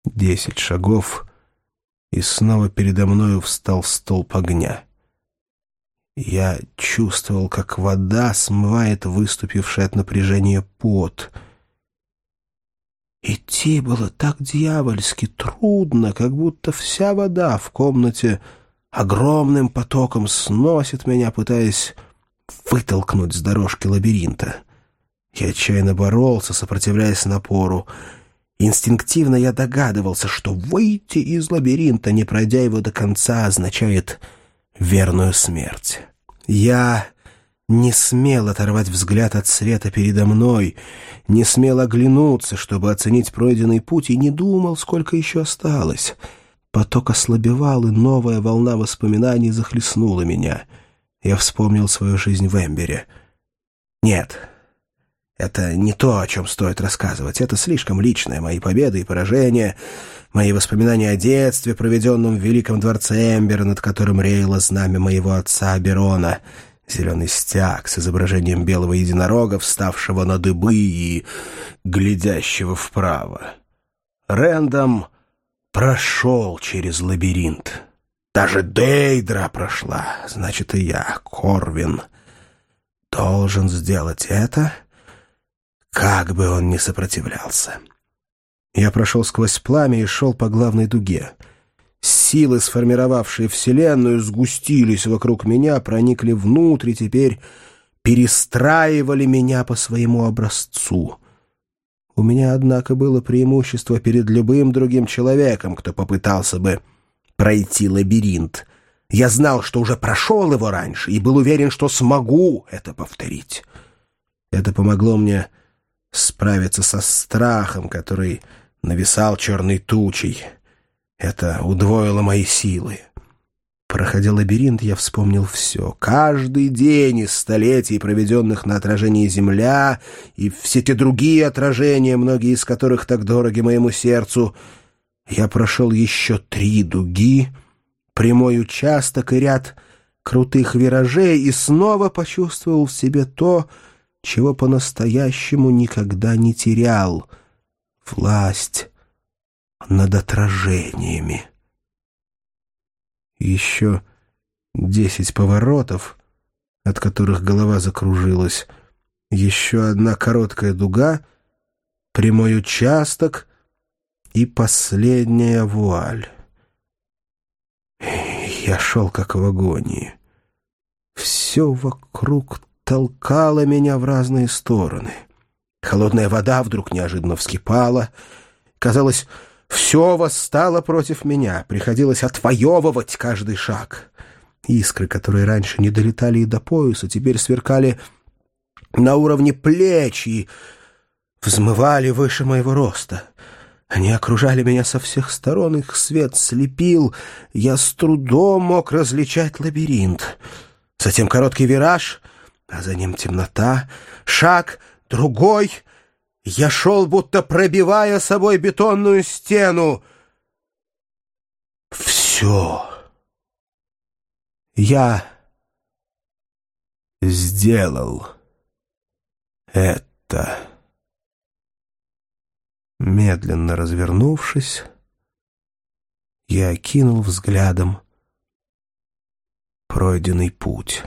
10 шагов, и снова передо мною встал столб огня. Я чувствовал, как вода смывает выступивший от напряжения пот. Идти было так дьявольски трудно, как будто вся вода в комнате огромным потоком сносит меня, пытаясь вытолкнуть с дорожки лабиринта. Я отчаянно боролся, сопротивляясь напору. Инстинктивно я догадывался, что выйти из лабиринта, не пройдя его до конца, означает верную смерть. Я не смел оторвать взгляд от света передо мной, не смел оглянуться, чтобы оценить пройденный путь, и не думал, сколько еще осталось. Поток ослабевал, и новая волна воспоминаний захлестнула меня. Я вспомнил свою жизнь в Эмбере. Нет, это не то, о чем стоит рассказывать. Это слишком личное. Мои победы и поражения, мои воспоминания о детстве, проведенном в великом дворце Эмбера, над которым реяло знамя моего отца Аберона, зеленый стяг с изображением белого единорога, вставшего на дыбы и глядящего вправо. Рэндом прошел через лабиринт. Даже Дейдра прошла. Значит, и я, Корвин, должен сделать это, как бы он ни сопротивлялся. Я прошел сквозь пламя и шел по главной дуге. Силы, сформировавшие Вселенную, сгустились вокруг меня, проникли внутрь и теперь перестраивали меня по своему образцу. У меня, однако, было преимущество перед любым другим человеком, кто попытался бы пройти лабиринт. Я знал, что уже прошел его раньше, и был уверен, что смогу это повторить. Это помогло мне справиться со страхом, который нависал черной тучей. Это удвоило мои силы. Проходя лабиринт, я вспомнил все. Каждый день из столетий, проведенных на отражении Земля, и все те другие отражения, многие из которых так дороги моему сердцу. Я прошел еще 3 дуги, прямой участок и ряд крутых виражей, и снова почувствовал в себе то, чего по-настоящему никогда не терял — власть над отражениями. Еще 10 поворотов, от которых голова закружилась, еще одна короткая дуга, прямой участок и последняя вуаль. Я шел как в агонии. Все вокруг толкало меня в разные стороны. Холодная вода вдруг неожиданно вскипала. Казалось, все восстало против меня. Приходилось отвоевывать каждый шаг. Искры, которые раньше не долетали и до пояса, теперь сверкали на уровне плеч и взмывали выше моего роста. Они окружали меня со всех сторон, их свет слепил. Я с трудом мог различать лабиринт. Затем короткий вираж, а за ним темнота. Шаг, другой. Я шел, будто пробивая собой бетонную стену. Все. Я сделал это. Медленно развернувшись, я окинул взглядом пройденный путь.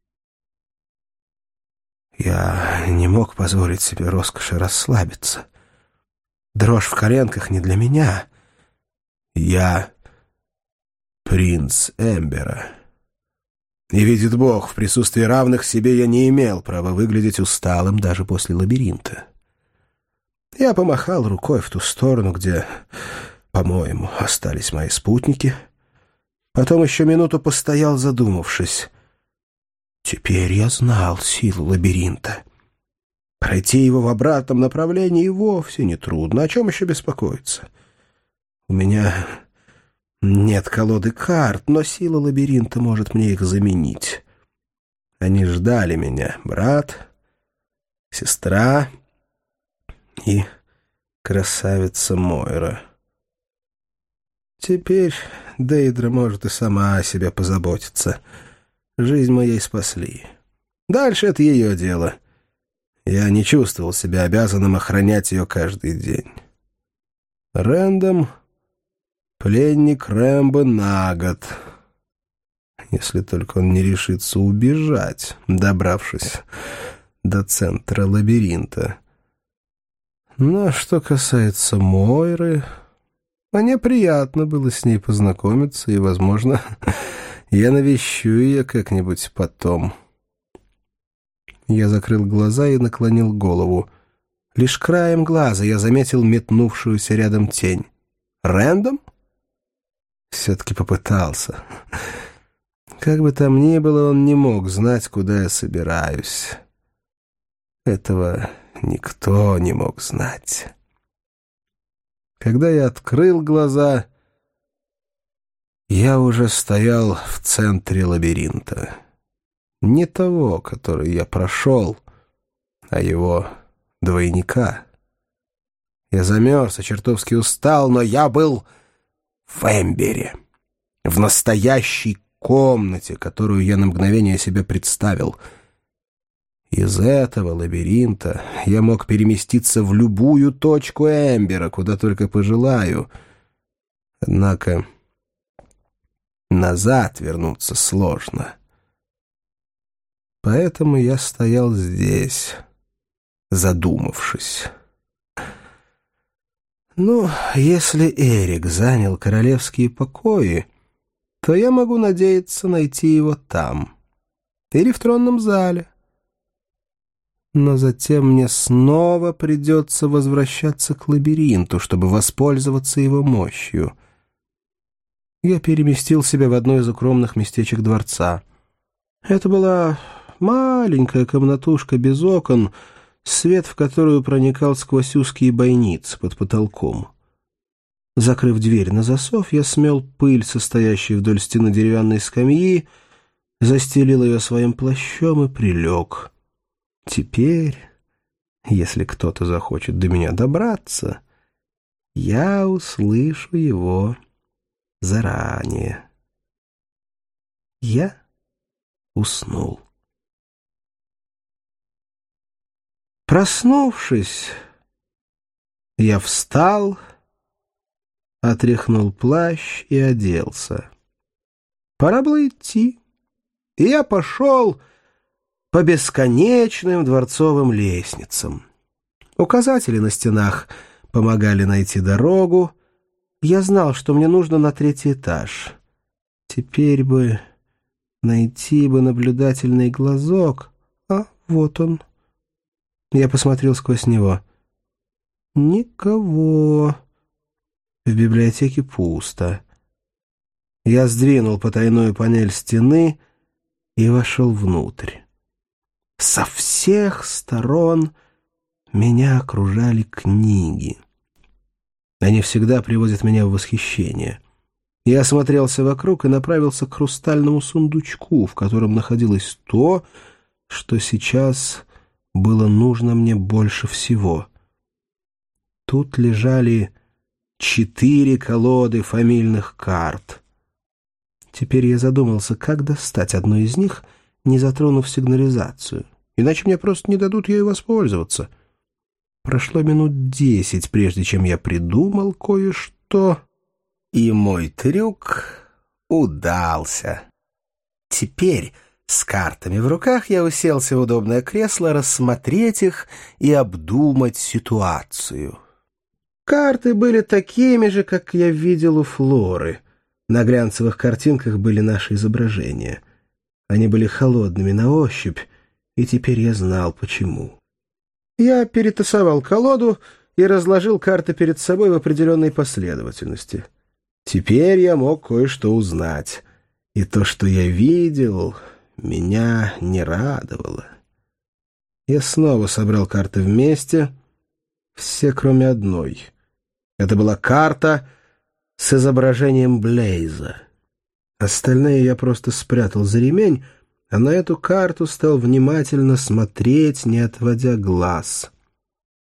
Я не мог позволить себе роскоши расслабиться. Дрожь в коленках не для меня. Я принц Эмбера. И, видит Бог, в присутствии равных себе я не имел права выглядеть усталым даже после лабиринта. Я помахал рукой в ту сторону, где, по-моему, остались мои спутники. Потом еще минуту постоял, задумавшись. Теперь я знал силу лабиринта. Пройти его в обратном направлении вовсе не трудно. О чем еще беспокоиться? У меня нет колоды карт, но сила лабиринта может мне их заменить. Они ждали меня: брат, сестра и красавица Мойра. Теперь Дейдра может и сама о себе позаботиться. Жизнь моей спасли. Дальше это ее дело. Я не чувствовал себя обязанным охранять ее каждый день. Рэндом Пленник Рэмбо на год. Если только он не решится убежать, добравшись до центра лабиринта. Но что касается Мойры, мне приятно было с ней познакомиться, и, возможно, я навещу ее как-нибудь потом. Я закрыл глаза и наклонил голову. Лишь краем глаза я заметил метнувшуюся рядом тень. Рэндом? Все-таки попытался. Как бы там ни было, он не мог знать, куда я собираюсь. Этого никто не мог знать. Когда я открыл глаза, я уже стоял в центре лабиринта. Не того, который я прошел, а его двойника. Я замерз и чертовски устал, но я был в Эмбере, в настоящей комнате, которую я на мгновение себе представил. Из этого лабиринта я мог переместиться в любую точку Эмбера, куда только пожелаю. Однако назад вернуться сложно. Поэтому я стоял здесь, задумавшись. Ну, если Эрик занял королевские покои, то я могу надеяться найти его там или в тронном зале. Но затем мне снова придется возвращаться к лабиринту, чтобы воспользоваться его мощью. Я переместил себя в одно из укромных местечек дворца. Это была маленькая комнатушка без окон, свет в которую проникал сквозь узкие бойницы под потолком. Закрыв дверь на засов, я смел пыль, состоящую вдоль стены деревянной скамьи, застелил ее своим плащом и прилег. Теперь, если кто-то захочет до меня добраться, я услышу его заранее. Я уснул. Проснувшись, я встал, отряхнул плащ и оделся. Пора было идти, и я пошел по бесконечным дворцовым лестницам. Указатели на стенах помогали найти дорогу. Я знал, что мне нужно на 3-й этаж. Теперь бы найти наблюдательный глазок. А вот он. Я посмотрел сквозь него. Никого. В библиотеке пусто. Я сдвинул потайную панель стены и вошел внутрь. Со всех сторон меня окружали книги. Они всегда приводят меня в восхищение. Я осмотрелся вокруг и направился к хрустальному сундучку, в котором находилось то, что сейчас было нужно мне больше всего. Тут лежали 4 колоды фамильных карт. Теперь я задумался, как достать одну из них, не затронув сигнализацию. Иначе мне просто не дадут ею воспользоваться. Прошло минут 10, прежде чем я придумал кое-что, и мой трюк удался. Теперь с картами в руках я уселся в удобное кресло рассмотреть их и обдумать ситуацию. Карты были такими же, как я видел у Флоры. На глянцевых картинках были наши изображения. Они были холодными на ощупь, и теперь я знал, почему. Я перетасовал колоду и разложил карты перед собой в определенной последовательности. Теперь я мог кое-что узнать, и то, что я видел, меня не радовало. Я снова собрал карты вместе, все кроме одной. Это была карта с изображением Блейза. Остальные я просто спрятал за ремень, а на эту карту стал внимательно смотреть, не отводя глаз.